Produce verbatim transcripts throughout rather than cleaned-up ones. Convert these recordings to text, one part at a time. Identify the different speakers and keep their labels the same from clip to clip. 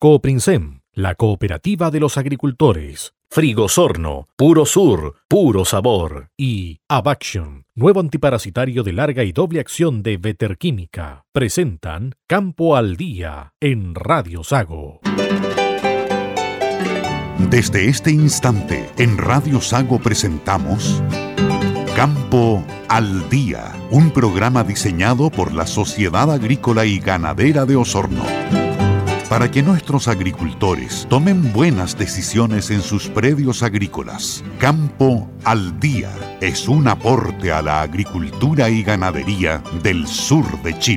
Speaker 1: Cooprinsem, la cooperativa de los agricultores. Frigosorno, puro sur, puro sabor. Y Abaction, nuevo antiparasitario de larga y doble acción de Veterquímica. Presentan Campo al Día en Radio Sago.
Speaker 2: Desde este instante, en Radio Sago presentamos Campo al Día, un programa diseñado por la Sociedad Agrícola y Ganadera de Osorno, para que nuestros agricultores tomen buenas decisiones en sus predios agrícolas. Campo al Día es un aporte a la agricultura y ganadería del sur de Chile.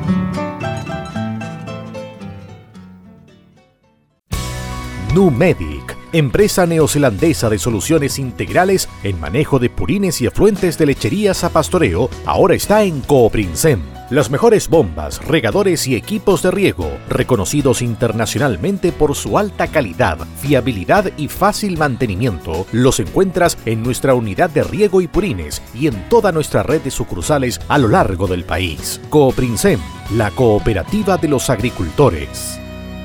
Speaker 1: Numedic, empresa neozelandesa de soluciones integrales en manejo de purines y efluentes de lecherías a pastoreo, ahora está en Cooprinsem. Las mejores bombas, regadores y equipos de riego, reconocidos internacionalmente por su alta calidad, fiabilidad y fácil mantenimiento, los encuentras en nuestra unidad de riego y purines y en toda nuestra red de sucursales a lo largo del país. Cooprinsem, la cooperativa de los agricultores.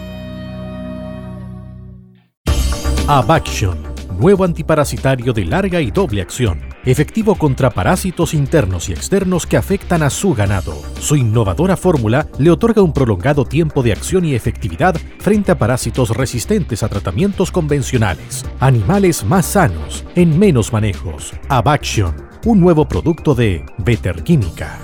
Speaker 1: Abaction, nuevo antiparasitario de larga y doble acción, efectivo contra parásitos internos y externos que afectan a su ganado. Su innovadora fórmula le otorga un prolongado tiempo de acción y efectividad frente a parásitos resistentes a tratamientos convencionales. Animales más sanos, en menos manejos. Abaction, un nuevo producto de Veterquímica.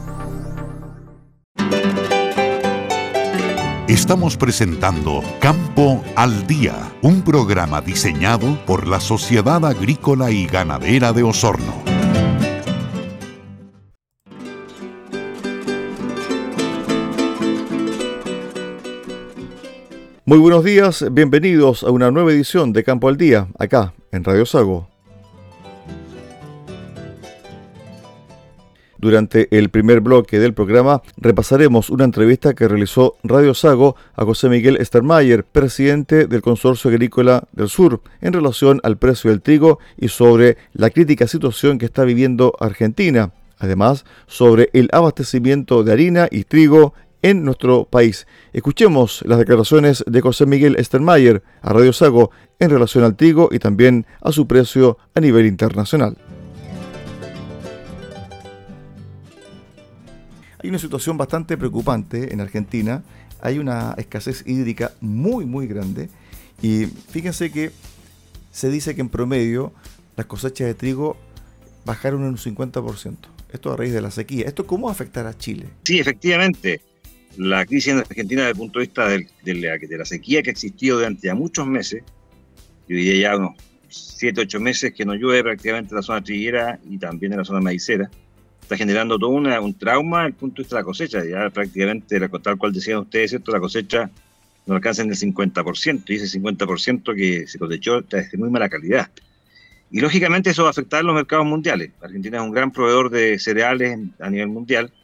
Speaker 2: Estamos presentando Campo al Día, un programa diseñado por la Sociedad Agrícola y Ganadera de Osorno.
Speaker 3: Muy buenos días, bienvenidos a una nueva edición de Campo al Día, acá en Radio Sago. Durante el primer bloque del programa repasaremos una entrevista que realizó Radio Sago a José Miguel Stermayer, presidente del Consorcio Agrícola del Sur, en relación al precio del trigo y sobre la crítica situación que está viviendo Argentina. Además, sobre el abastecimiento de harina y trigo en nuestro país. Escuchemos las declaraciones de José Miguel Stermayer a Radio Sago en relación al trigo y también a su precio a nivel internacional. Hay una situación bastante preocupante en Argentina, hay una escasez hídrica muy muy grande y fíjense que se dice que en promedio las cosechas de trigo bajaron en un cincuenta por ciento. Esto a raíz de la sequía. ¿Esto cómo afectará a Chile?
Speaker 4: Sí, efectivamente. La crisis en Argentina desde el punto de vista de, de, la, de la sequía que ha existido durante ya muchos meses, yo diría ya unos siete, ocho meses que no llueve prácticamente en la zona triguera y también en la zona maicera, está generando todo una, un trauma desde el punto de vista de la cosecha. Ya prácticamente, tal cual decían ustedes, ¿cierto? La cosecha no alcanza en el cincuenta por ciento, y ese cincuenta por ciento que se cosechó está de muy mala calidad. Y lógicamente eso va a afectar a los mercados mundiales. Argentina es un gran proveedor de cereales a nivel mundial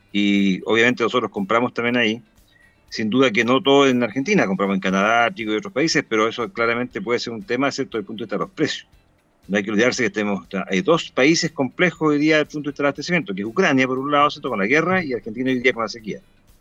Speaker 4: y obviamente nosotros compramos también ahí. Sin duda que no todo en Argentina, compramos en Canadá, trigo y otros países, pero eso claramente puede ser un tema, ¿cierto?, desde el punto de vista de los precios. No hay que olvidarse que tenemos, hay dos países complejos hoy día desde el punto de vista del abastecimiento, que es Ucrania por un lado, ¿cierto?, con la guerra, y Argentina hoy día con la sequía.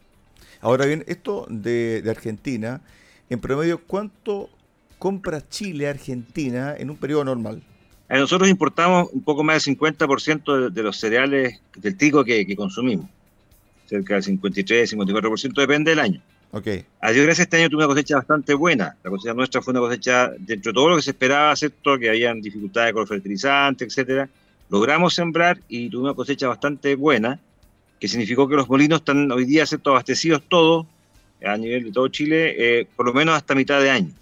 Speaker 3: Ahora bien, esto de, de Argentina, en promedio, ¿cuánto compra Chile a Argentina en un periodo normal?
Speaker 4: A nosotros importamos un poco más del cincuenta por ciento de, de los cereales del trigo que, que consumimos. Cerca del cincuenta y tres, cincuenta y cuatro por ciento, depende del año.
Speaker 3: Okay.
Speaker 4: A Dios gracias, este año tuve una cosecha bastante buena. La cosecha nuestra fue una cosecha dentro de todo lo que se esperaba, ¿cierto?, que habían dificultades con los fertilizantes, etcétera. Logramos sembrar y tuvimos una cosecha bastante buena, que significó que los molinos están hoy día, ¿cierto?, abastecidos todos, a nivel de todo Chile, eh, por lo menos hasta mitad de año.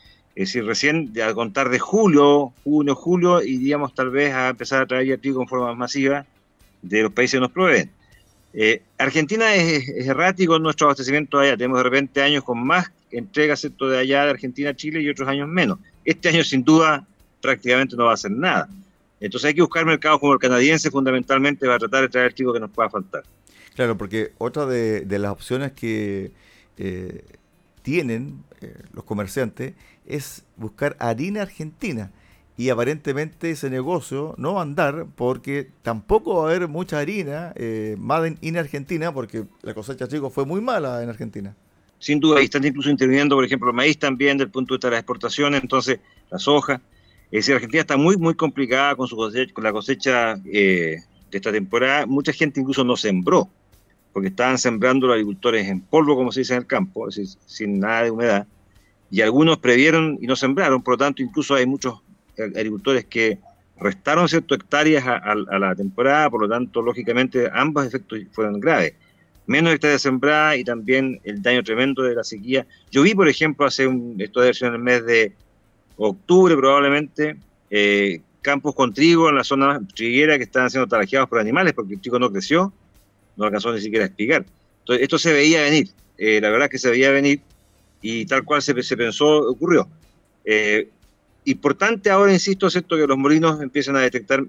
Speaker 4: Es decir, recién a contar de julio, junio, julio, iríamos tal vez a empezar a traer ya trigo en forma más masiva de los países que nos proveen. Eh, Argentina es, es errático en nuestro abastecimiento allá. Tenemos de repente años con más entregas, ¿cierto?, de allá de Argentina a Chile y otros años menos. Este año sin duda prácticamente no va a hacer nada. Entonces hay que buscar mercados como el canadiense fundamentalmente para tratar de traer el trigo que nos pueda faltar.
Speaker 3: Claro, porque otra de, de las opciones que eh, tienen eh, los comerciantes es buscar harina argentina. Y aparentemente ese negocio no va a andar porque tampoco va a haber mucha harina eh, made in Argentina, porque la cosecha de trigo fue muy mala en Argentina.
Speaker 4: sin duda, y están incluso interviniendo, por ejemplo, el maíz también, desde el punto de vista de las exportaciones, entonces la soja. Es decir, Argentina está muy, muy complicada con, su cosecha, con la cosecha eh, de esta temporada. Mucha gente incluso no sembró, porque estaban sembrando los agricultores en polvo, como se dice en el campo, es decir, sin nada de humedad, y algunos previeron y no sembraron, por lo tanto, incluso hay muchos agricultores que restaron ciertas hectáreas a, a, a la temporada, por lo tanto, lógicamente, ambos efectos fueron graves. Menos hectáreas sembradas y también el daño tremendo de la sequía. Yo vi, por ejemplo, hace un, esto debe ser en el mes de octubre probablemente, eh, campos con trigo en la zona triguera que estaban siendo talajeados por animales porque el trigo no creció, no alcanzó ni siquiera a espigar. Entonces, esto se veía venir, eh, la verdad es que se veía venir y tal cual se, se pensó, ocurrió. Eh, importante ahora, insisto, ¿cierto?, que los molinos empiezan a detectar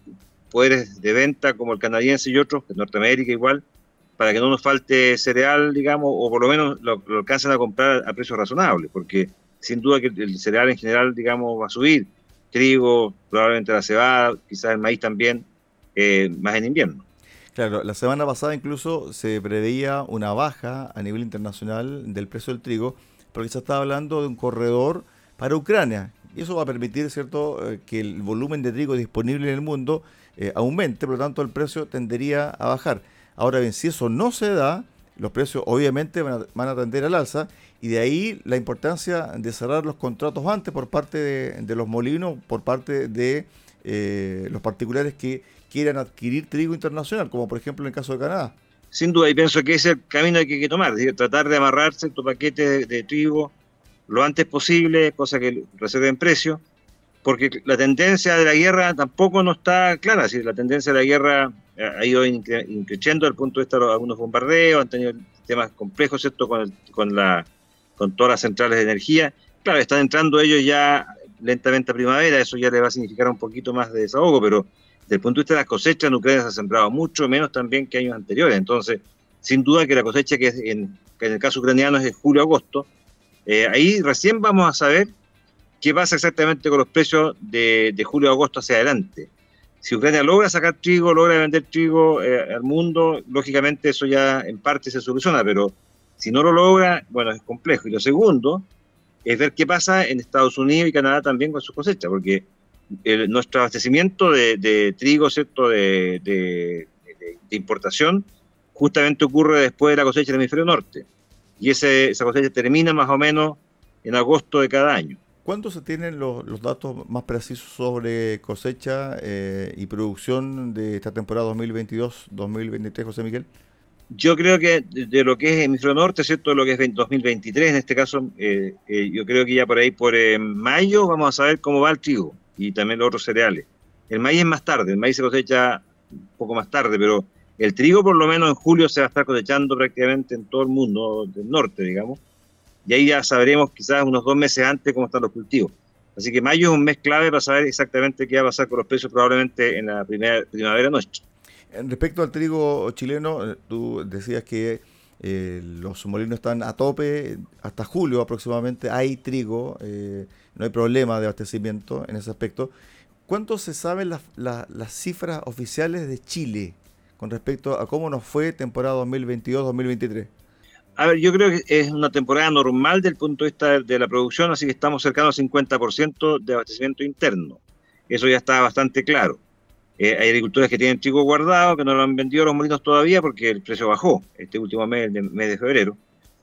Speaker 4: poderes de venta como el canadiense y otros, de Norteamérica igual, para que no nos falte cereal, digamos, o por lo menos lo, lo alcancen a comprar a precios razonables, porque sin duda que el cereal en general, digamos, va a subir, trigo, probablemente la cebada, quizás el maíz también, eh, más en invierno.
Speaker 3: Claro, la semana pasada incluso se preveía una baja a nivel internacional del precio del trigo, porque se estaba hablando de un corredor para Ucrania, y eso va a permitir, ¿cierto?, que el volumen de trigo disponible en el mundo eh, aumente, por lo tanto el precio tendería a bajar. Ahora bien, si eso no se da, los precios obviamente van a, van a tender al alza, y de ahí la importancia de cerrar los contratos antes por parte de, de los molinos, por parte de eh, los particulares que quieran adquirir trigo internacional, como por ejemplo en el caso de Canadá.
Speaker 4: Sin duda, y pienso que ese es el camino que hay que tomar, es decir, tratar de amarrarse tu paquete de, de trigo lo antes posible, cosa que reserven precio, porque la tendencia de la guerra tampoco no está clara, es decir, la tendencia de la guerra ha ido increciendo desde el punto de vista de algunos bombardeos, han tenido temas complejos, ¿cierto?, con, el, con, la, con todas las centrales de energía. Claro, están entrando ellos ya lentamente a primavera, eso ya le va a significar un poquito más de desahogo, pero desde el punto de vista de las cosechas, en Ucrania se ha sembrado mucho menos también que años anteriores. Entonces, sin duda que la cosecha que, es en, que en el caso ucraniano es de julio-agosto, eh, ahí recién vamos a saber qué pasa exactamente con los precios de, de julio-agosto hacia adelante. Si Ucrania logra sacar trigo, logra vender trigo eh, al mundo, lógicamente eso ya en parte se soluciona, pero si no lo logra, bueno, es complejo. Y lo segundo es ver qué pasa en Estados Unidos y Canadá también con sus cosechas, porque el, nuestro abastecimiento de, de trigo, ¿cierto?, de, de, de, de importación, justamente ocurre después de la cosecha del hemisferio norte. Y ese, esa cosecha termina más o menos en agosto de cada año.
Speaker 3: ¿Cuándo se tienen los, los datos más precisos sobre cosecha eh, y producción de esta temporada dos mil veintidós dos mil veintitrés, José Miguel?
Speaker 4: Yo creo que de, de lo que es hemisferio norte, ¿cierto?, de lo que es dos mil veintitrés, en este caso, eh, eh, yo creo que ya por ahí, por eh, mayo, vamos a saber cómo va el trigo y también los otros cereales. El maíz es más tarde, el maíz se cosecha un poco más tarde, pero el trigo por lo menos en julio se va a estar cosechando prácticamente en todo el mundo del norte, digamos. Y ahí ya sabremos quizás unos dos meses antes cómo están los cultivos. Así que mayo es un mes clave para saber exactamente qué va a pasar con los precios probablemente en la primera primavera noche.
Speaker 3: Respecto al trigo chileno, tú decías que eh, los molinos están a tope hasta julio aproximadamente, hay trigo, eh, no hay problema de abastecimiento en ese aspecto. ¿Cuánto se saben las, las, las cifras oficiales de Chile con respecto a cómo nos fue temporada dos mil veintidós dos mil veintitrés?
Speaker 4: A ver, yo creo que es una temporada normal desde el punto de vista de la producción, así que estamos cercanos al cincuenta por ciento de abastecimiento interno. Eso ya está bastante claro. Eh, hay agricultores que tienen trigo guardado, que no lo han vendido a los molinos todavía porque el precio bajó este último mes, el mes de febrero,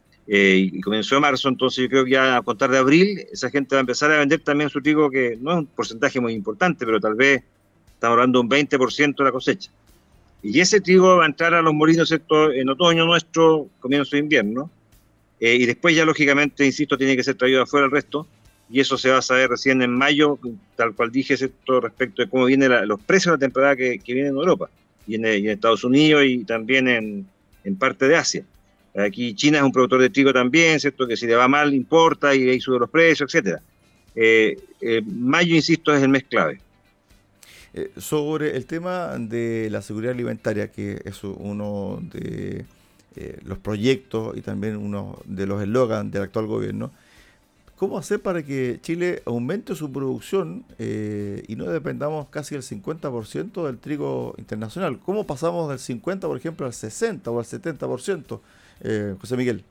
Speaker 4: eh, y comenzó en marzo, entonces yo creo que ya a contar de abril, esa gente va a empezar a vender también su trigo, que no es un porcentaje muy importante, pero tal vez estamos hablando de un veinte por ciento de la cosecha. Y ese trigo va a entrar a los molinos, ¿cierto?, en otoño nuestro, comienzo de invierno, eh, y después ya lógicamente, insisto, tiene que ser traído afuera el resto, y eso se va a saber recién en mayo, tal cual dije, ¿cierto?, respecto de cómo vienen los precios de la temporada que, que viene en Europa, y en, y en Estados Unidos y también en, en parte de Asia. Aquí China es un productor de trigo también, ¿cierto?, que si le va mal importa y ahí sube los precios, etcétera. Eh, eh, mayo, insisto, es el mes clave.
Speaker 3: Eh, sobre el tema de la seguridad alimentaria, que es uno de eh, los proyectos y también uno de los eslogans del actual gobierno, ¿cómo hacer para que Chile aumente su producción eh, y no dependamos casi del cincuenta por ciento del trigo internacional? ¿Cómo pasamos del cincuenta por ciento, por ejemplo, al sesenta por ciento o al setenta por ciento, eh, José Miguel?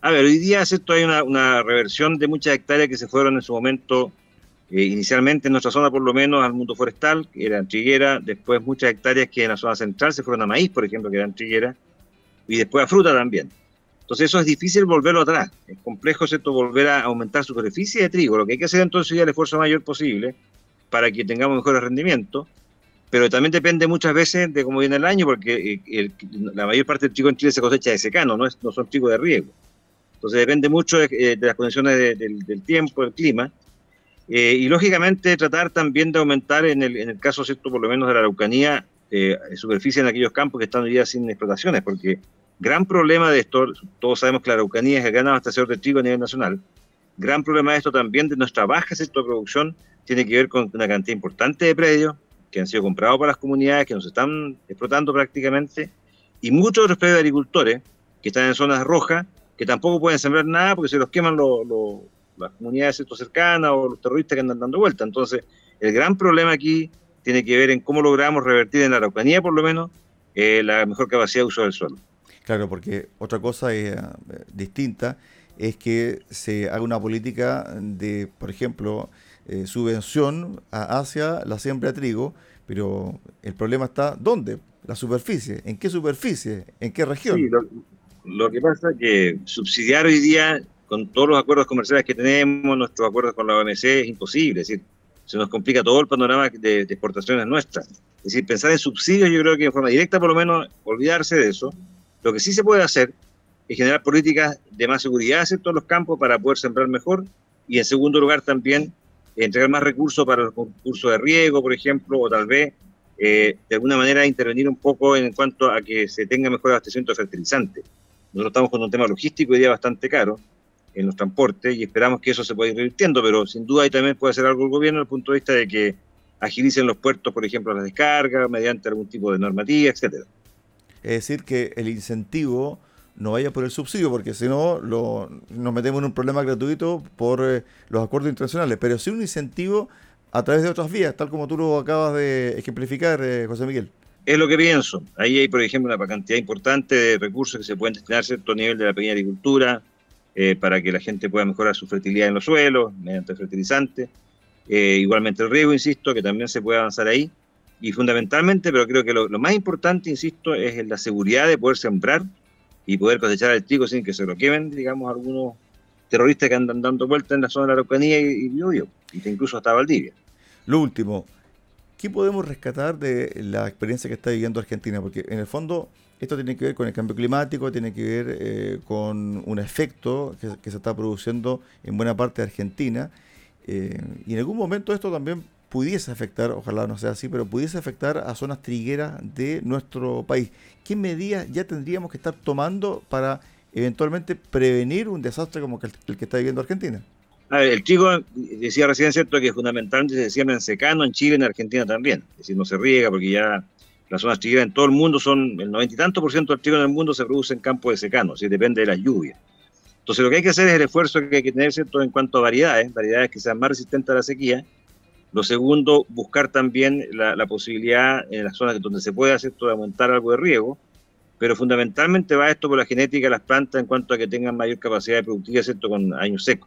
Speaker 4: A ver, hoy día, ¿cierto? Hay una, una reversión de muchas hectáreas que se fueron en su momento, eh, inicialmente en nuestra zona por lo menos, al mundo forestal, que eran triguera, después muchas hectáreas que en la zona central se fueron a maíz, por ejemplo, que eran triguera, y después a fruta también. Entonces eso es difícil volverlo atrás, es complejo, ¿cierto?, volver a aumentar superficie de trigo. Lo que hay que hacer entonces es el esfuerzo mayor posible para que tengamos mejores rendimientos, pero también depende muchas veces de cómo viene el año, porque el, la mayor parte del trigo en Chile se cosecha de secano, no, es, no son trigo de riego. Entonces depende mucho de, de las condiciones de, de, del tiempo, del clima, eh, y lógicamente tratar también de aumentar en el, en el caso, ¿cierto?, por lo menos de la Araucanía, eh, superficie en aquellos campos que están hoy día sin explotaciones, porque gran problema de esto, todos sabemos que la Araucanía es el gran abastecedor de trigo a nivel nacional, gran problema de esto también de nuestra baja, ¿cierto?, de producción, tiene que ver con una cantidad importante de predios que han sido comprados por las comunidades, que nos están explotando prácticamente, y muchos otros predios de agricultores que están en zonas rojas, que tampoco pueden sembrar nada porque se los queman los, los, las comunidades, ¿cierto?, cercanas o los terroristas que andan dando vuelta. Entonces, el gran problema aquí tiene que ver en cómo logramos revertir en la Araucanía, por lo menos, eh, la mejor capacidad de uso del suelo.
Speaker 3: Claro, porque otra cosa eh, distinta es que se haga una política de, por ejemplo, eh, subvención a, hacia la siembra de trigo, pero el problema está ¿dónde? La superficie. ¿En qué superficie? ¿En qué región?
Speaker 4: Sí, lo, lo que pasa es que subsidiar hoy día, con todos los acuerdos comerciales que tenemos, nuestros acuerdos con la O M C, es imposible. Es decir, se nos complica todo el panorama de, de exportaciones nuestras. Es decir, pensar en subsidios, yo creo que en forma directa, por lo menos, olvidarse de eso. Lo que sí se puede hacer es generar políticas de más seguridad en todos los campos para poder sembrar mejor, y en segundo lugar también entregar más recursos para los concursos de riego, por ejemplo, o tal vez eh, de alguna manera intervenir un poco en cuanto a que se tenga mejor abastecimiento de fertilizantes. Nosotros estamos con un tema logístico hoy día bastante caro en los transportes y esperamos que eso se pueda ir revirtiendo, pero sin duda ahí también puede hacer algo el gobierno desde el punto de vista de que agilicen los puertos, por ejemplo, las descargas, mediante algún tipo de normativa, etcétera.
Speaker 3: Es decir, que el incentivo no vaya por el subsidio, porque si no lo, nos metemos en un problema gratuito por eh, los acuerdos internacionales, pero sí un incentivo a través de otras vías, tal como tú lo acabas de ejemplificar, eh, José Miguel.
Speaker 4: Es lo que pienso. Ahí hay, por ejemplo, una cantidad importante de recursos que se pueden destinar a cierto nivel de la pequeña agricultura, eh, para que la gente pueda mejorar su fertilidad en los suelos, mediante fertilizantes. Eh, igualmente el riego, insisto, que también se puede avanzar ahí. Y fundamentalmente, pero creo que lo, lo más importante, insisto, es en la seguridad de poder sembrar y poder cosechar el trigo sin que se lo quemen, digamos, algunos terroristas que andan dando vueltas en la zona de la Araucanía y Biobío, y incluso hasta Valdivia.
Speaker 3: Lo último, ¿qué podemos rescatar de la experiencia que está viviendo Argentina? Porque en el fondo esto tiene que ver con el cambio climático, tiene que ver eh, con un efecto que, que se está produciendo en buena parte de Argentina, eh, y en algún momento esto también pudiese afectar, ojalá no sea así, pero pudiese afectar a zonas trigueras de nuestro país. ¿Qué medidas ya tendríamos que estar tomando para eventualmente prevenir un desastre como el, el que está viviendo Argentina?
Speaker 4: A ver, el trigo, decía recién, cierto, que fundamentalmente se siembra en secano en Chile y en Argentina también. Es decir, no se riega porque ya las zonas trigueras en todo el mundo son, el noventa y tanto por ciento del trigo en el mundo se produce en campos de secano, así depende de las lluvias. Entonces lo que hay que hacer es el esfuerzo que hay que tener, cierto, en cuanto a variedades, variedades que sean más resistentes a la sequía. Lo segundo, buscar también la, la posibilidad en las zonas donde se pueda hacer, de aumentar algo de riego, pero fundamentalmente va esto por la genética de las plantas en cuanto a que tengan mayor capacidad de productividad, ¿cierto?, con años secos,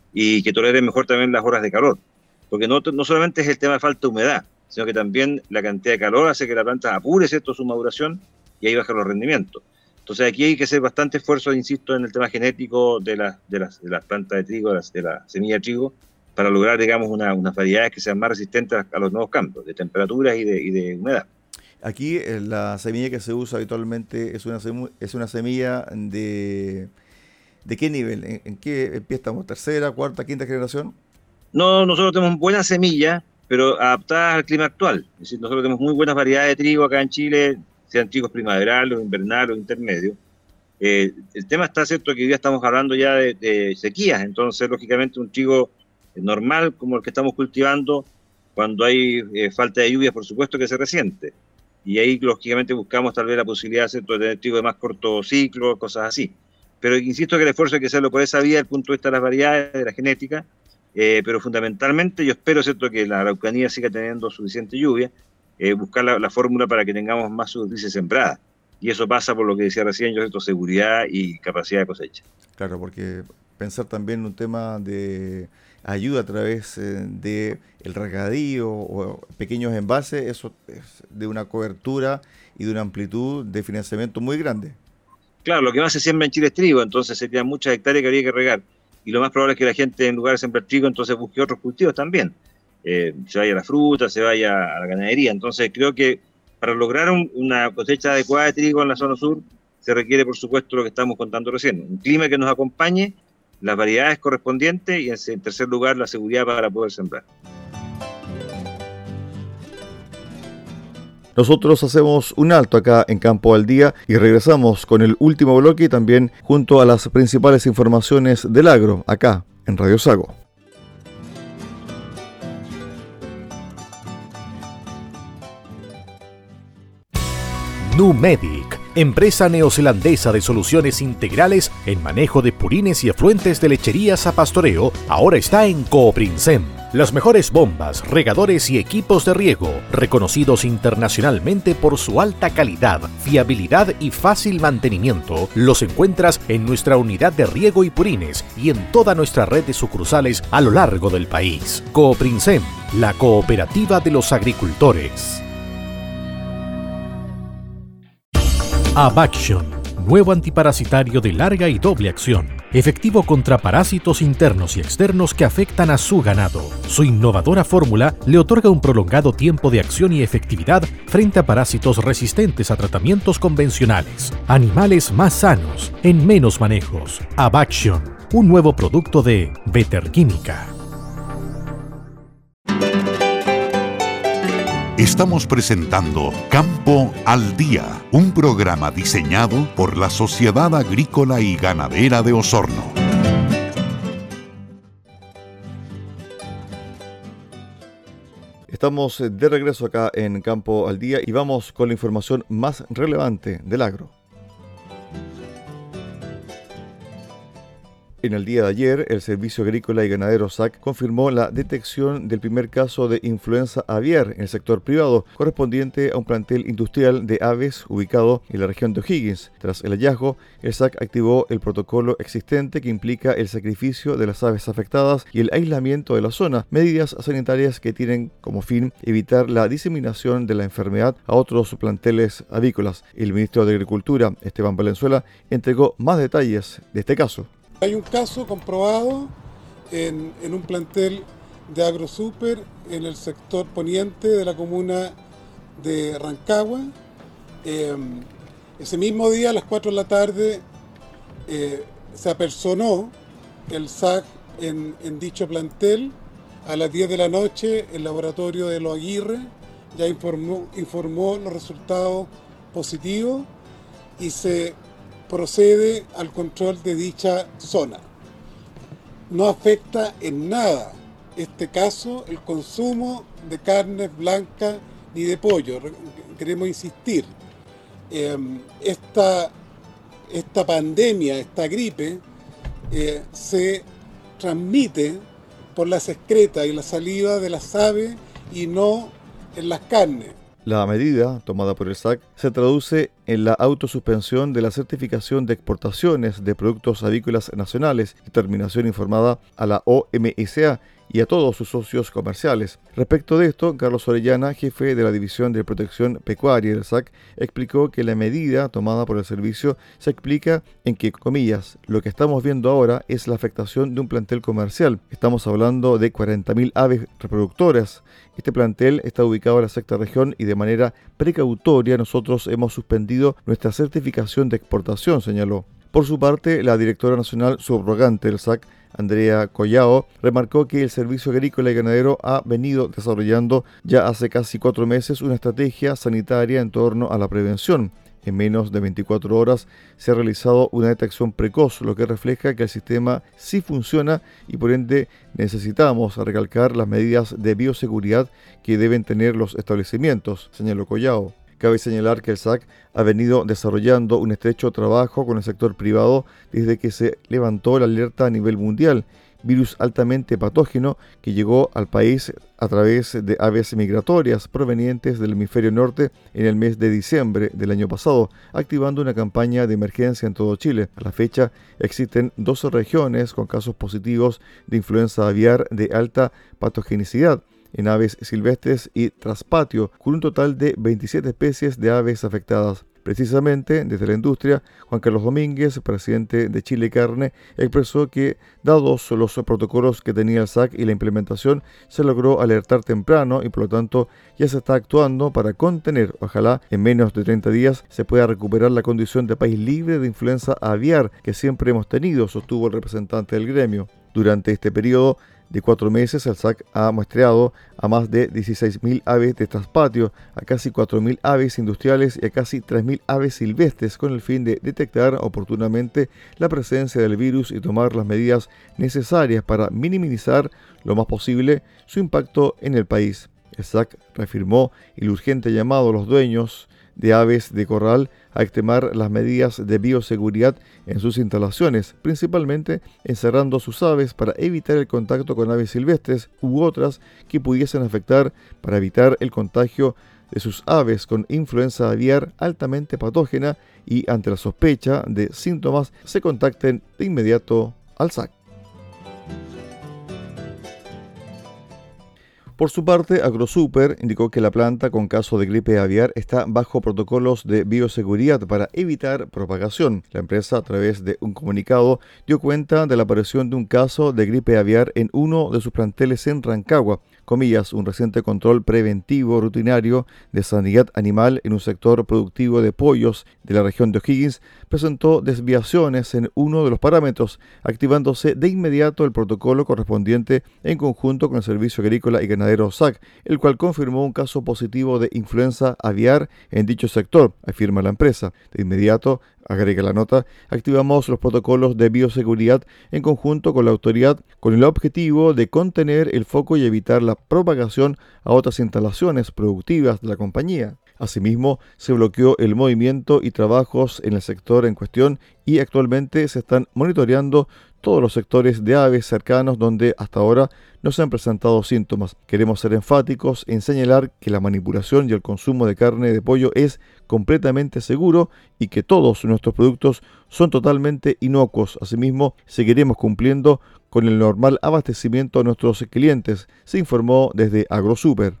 Speaker 4: y que toleren mejor también las horas de calor, porque no, no solamente es el tema de falta de humedad, sino que también la cantidad de calor hace que la planta apure, ¿cierto?, su maduración, y ahí bajan los rendimientos. Entonces aquí hay que hacer bastante esfuerzo, insisto, en el tema genético de, la, de, las, de las plantas de trigo, de, las, de la semilla de trigo, para lograr, digamos, una, unas variedades que sean más resistentes a, a los nuevos cambios de temperaturas y de, y de humedad.
Speaker 3: Aquí eh, la semilla que se usa habitualmente es una, semu- es una semilla de... ¿De qué nivel? ¿En, en qué pie estamos? ¿Tercera, cuarta, quinta generación?
Speaker 4: No, nosotros tenemos buenas semillas, pero adaptadas al clima actual. Es decir, nosotros tenemos muy buenas variedades de trigo acá en Chile, sean trigos primaverales o invernales o intermedios. Eh, el tema está, cierto, que hoy día estamos hablando ya de, de sequías, entonces, lógicamente, un trigo normal como el que estamos cultivando, cuando hay eh, falta de lluvia, por supuesto que se resiente. Y ahí, lógicamente, buscamos tal vez la posibilidad, ¿cierto?, de tener trigo de más corto ciclo, cosas así. Pero insisto que el esfuerzo hay que hacerlo por esa vía, desde el punto de vista de las variedades, de la genética, eh, pero fundamentalmente yo espero, ¿cierto?, que la Araucanía siga teniendo suficiente lluvia, eh, buscar la, la fórmula para que tengamos más superficie sembrada. Y eso pasa por lo que decía recién yo, ¿cierto?, seguridad y capacidad de cosecha.
Speaker 3: Claro, porque pensar también en un tema de ayuda a través eh, de el regadío o pequeños envases, eso es de una cobertura y de una amplitud de financiamiento muy grande.
Speaker 4: Claro, lo que más se siembra en Chile es trigo, entonces serían muchas hectáreas que habría que regar. Y lo más probable es que la gente, en lugar de sembrar trigo, entonces busque otros cultivos también. Eh, se vaya a la fruta, se vaya a la ganadería. Entonces creo que para lograr un, una cosecha adecuada de trigo en la zona sur, se requiere, por supuesto, lo que estamos contando recién. Un clima que nos acompañe, las variedades correspondientes y, en tercer lugar, la seguridad para poder sembrar.
Speaker 3: Nosotros hacemos un alto acá en Campo al Día y regresamos con el último bloque y también junto a las principales informaciones del agro acá en Radio Sago.
Speaker 1: Numedic, empresa neozelandesa de soluciones integrales en manejo de purines y efluentes de lecherías a pastoreo, ahora está en Cooprinsem. Las mejores bombas, regadores y equipos de riego, reconocidos internacionalmente por su alta calidad, fiabilidad y fácil mantenimiento, los encuentras en nuestra unidad de riego y purines y en toda nuestra red de sucursales a lo largo del país. Cooprinsem, la cooperativa de los agricultores. Abaction, nuevo antiparasitario de larga y doble acción, efectivo contra parásitos internos y externos que afectan a su ganado. Su innovadora fórmula le otorga un prolongado tiempo de acción y efectividad frente a parásitos resistentes a tratamientos convencionales. Animales más sanos, en menos manejos. Abaction, un nuevo producto de Veterquímica.
Speaker 2: Estamos presentando Campo al Día, un programa diseñado por la Sociedad Agrícola y Ganadera de Osorno.
Speaker 3: Estamos de regreso acá en Campo al Día y vamos con la información más relevante del agro. En el día de ayer, el Servicio Agrícola y Ganadero S A C confirmó la detección del primer caso de influenza aviar en el sector privado, correspondiente a un plantel industrial de aves ubicado en la región de O'Higgins. Tras el hallazgo, el S A C activó el protocolo existente que implica el sacrificio de las aves afectadas y el aislamiento de la zona, medidas sanitarias que tienen como fin evitar la diseminación de la enfermedad a otros planteles avícolas. El ministro de Agricultura, Esteban Valenzuela, entregó más detalles de este caso.
Speaker 5: Hay un caso comprobado en, en un plantel de AgroSuper en el sector poniente de la comuna de Rancagua. Eh, ese mismo día, a las cuatro de la tarde, eh, se apersonó el S A C en, en dicho plantel. A las diez de la noche, el laboratorio de Los Aguirre ya informó, informó los resultados positivos y se procede al control de dicha zona. No afecta en nada este caso el consumo de carne blanca ni de pollo. Queremos insistir, eh, esta, esta pandemia, esta gripe, eh, se transmite por las excretas y la saliva de las aves y no en las carnes.
Speaker 3: La medida tomada por el S A C se traduce en la autosuspensión de la certificación de exportaciones de productos avícolas nacionales, determinación informada a la O M S A y a todos sus socios comerciales. Respecto de esto, Carlos Orellana, jefe de la División de Protección Pecuaria del S A C, explicó que la medida tomada por el servicio se explica en que, comillas, lo que estamos viendo ahora es la afectación de un plantel comercial. Estamos hablando de cuarenta mil aves reproductoras. Este plantel está ubicado en la sexta región y de manera precautoria nosotros hemos suspendido nuestra certificación de exportación, señaló. Por su parte, la directora nacional subrogante del S A C, Andrea Collao, remarcó que el Servicio Agrícola y Ganadero ha venido desarrollando ya hace casi cuatro meses una estrategia sanitaria en torno a la prevención. En menos de veinticuatro horas se ha realizado una detección precoz, lo que refleja que el sistema sí funciona y por ende necesitamos recalcar las medidas de bioseguridad que deben tener los establecimientos, señaló Collao. Cabe señalar que el S A C ha venido desarrollando un estrecho trabajo con el sector privado desde que se levantó la alerta a nivel mundial virus altamente patógeno que llegó al país a través de aves migratorias provenientes del hemisferio norte en el mes de diciembre del año pasado, activando una campaña de emergencia en todo Chile. A la fecha existen doce regiones con casos positivos de influenza aviar de alta patogenicidad en aves silvestres y traspatio, con un total de veintisiete especies de aves afectadas. Precisamente, desde la industria, Juan Carlos Domínguez, presidente de Chile Carne, expresó que, dados los protocolos que tenía el S A C y la implementación, se logró alertar temprano y por lo tanto ya se está actuando para contener, ojalá en menos de treinta días se pueda recuperar la condición de país libre de influenza aviar que siempre hemos tenido, sostuvo el representante del gremio. Durante este periodo de cuatro meses, el S A C ha muestreado a más de dieciséis mil aves de traspatio, a casi cuatro mil aves industriales y a casi tres mil aves silvestres con el fin de detectar oportunamente la presencia del virus y tomar las medidas necesarias para minimizar lo más posible su impacto en el país. El S A C reafirmó el urgente llamado a los dueños de aves de corral a extremar las medidas de bioseguridad en sus instalaciones, principalmente encerrando sus aves para evitar el contacto con aves silvestres u otras que pudiesen afectar, para evitar el contagio de sus aves con influenza aviar altamente patógena, y ante la sospecha de síntomas se contacten de inmediato al S A C. Por su parte, Agrosuper indicó que la planta con caso de gripe aviar está bajo protocolos de bioseguridad para evitar propagación. La empresa, a través de un comunicado, dio cuenta de la aparición de un caso de gripe aviar en uno de sus planteles en Rancagua. Comillas, un reciente control preventivo rutinario de sanidad animal en un sector productivo de pollos de la región de O'Higgins presentó desviaciones en uno de los parámetros, activándose de inmediato el protocolo correspondiente en conjunto con el Servicio Agrícola y Ganadero S A C, el cual confirmó un caso positivo de influenza aviar en dicho sector, afirma la empresa. De inmediato, agrega la nota, activamos los protocolos de bioseguridad en conjunto con la autoridad con el objetivo de contener el foco y evitar la propagación a otras instalaciones productivas de la compañía. Asimismo, se bloqueó el movimiento y trabajos en el sector en cuestión y actualmente se están monitoreando todos los sectores de aves cercanos donde hasta ahora no se han presentado síntomas. Queremos ser enfáticos en señalar que la manipulación y el consumo de carne de pollo es completamente seguro y que todos nuestros productos son totalmente inocuos. Asimismo, seguiremos cumpliendo con el normal abastecimiento a nuestros clientes, se informó desde Agrosuper.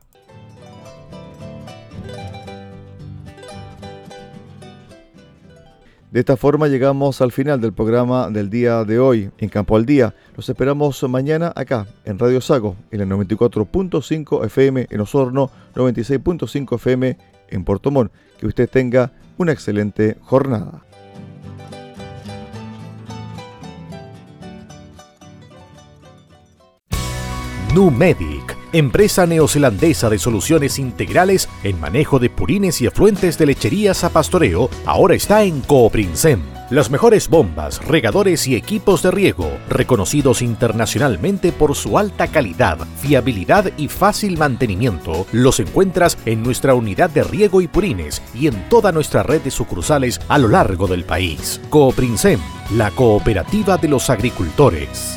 Speaker 3: De esta forma llegamos al final del programa del día de hoy en Campo al Día. Los esperamos mañana acá en Radio Sago, en el noventa y cuatro punto cinco F M en Osorno, noventa y seis punto cinco F M en Puerto Montt. Que usted tenga una excelente jornada.
Speaker 1: Numedic, empresa neozelandesa de soluciones integrales en manejo de purines y efluentes de lecherías a pastoreo, ahora está en Cooprinsem. Las mejores bombas, regadores y equipos de riego, reconocidos internacionalmente por su alta calidad, fiabilidad y fácil mantenimiento, los encuentras en nuestra unidad de riego y purines y en toda nuestra red de sucursales a lo largo del país. Cooprinsem, la cooperativa de los agricultores.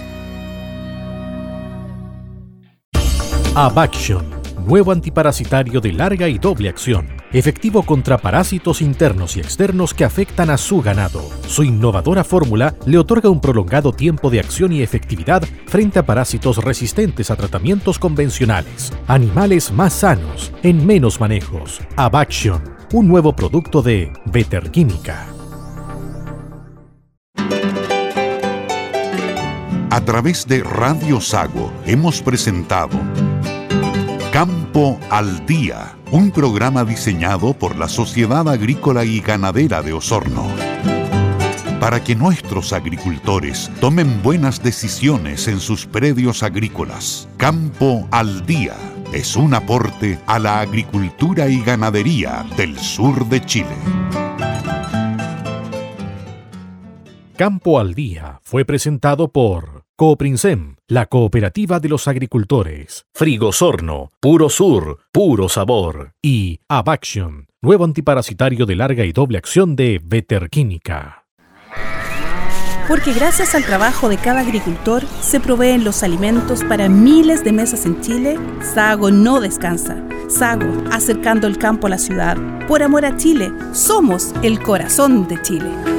Speaker 1: Abaction, nuevo antiparasitario de larga y doble acción, efectivo contra parásitos internos y externos que afectan a su ganado. Su innovadora fórmula le otorga un prolongado tiempo de acción y efectividad frente a parásitos resistentes a tratamientos convencionales. Animales más sanos, en menos manejos. Abaction, un nuevo producto de Veterquímica.
Speaker 2: A través de Radio Sago hemos presentado Campo al Día, un programa diseñado por la Sociedad Agrícola y Ganadera de Osorno, para que nuestros agricultores tomen buenas decisiones en sus predios agrícolas. Campo al Día es un aporte a la agricultura y ganadería del sur de Chile.
Speaker 1: Campo al Día fue presentado por Cooprinsem, la cooperativa de los agricultores, Frigosorno, puro sur, puro sabor, y Abaction, nuevo antiparasitario de larga y doble acción de Veterquímica.
Speaker 6: Porque gracias al trabajo de cada agricultor se proveen los alimentos para miles de mesas en Chile. Sago no descansa. Sago, acercando el campo a la ciudad. Por amor a Chile, somos el corazón de Chile.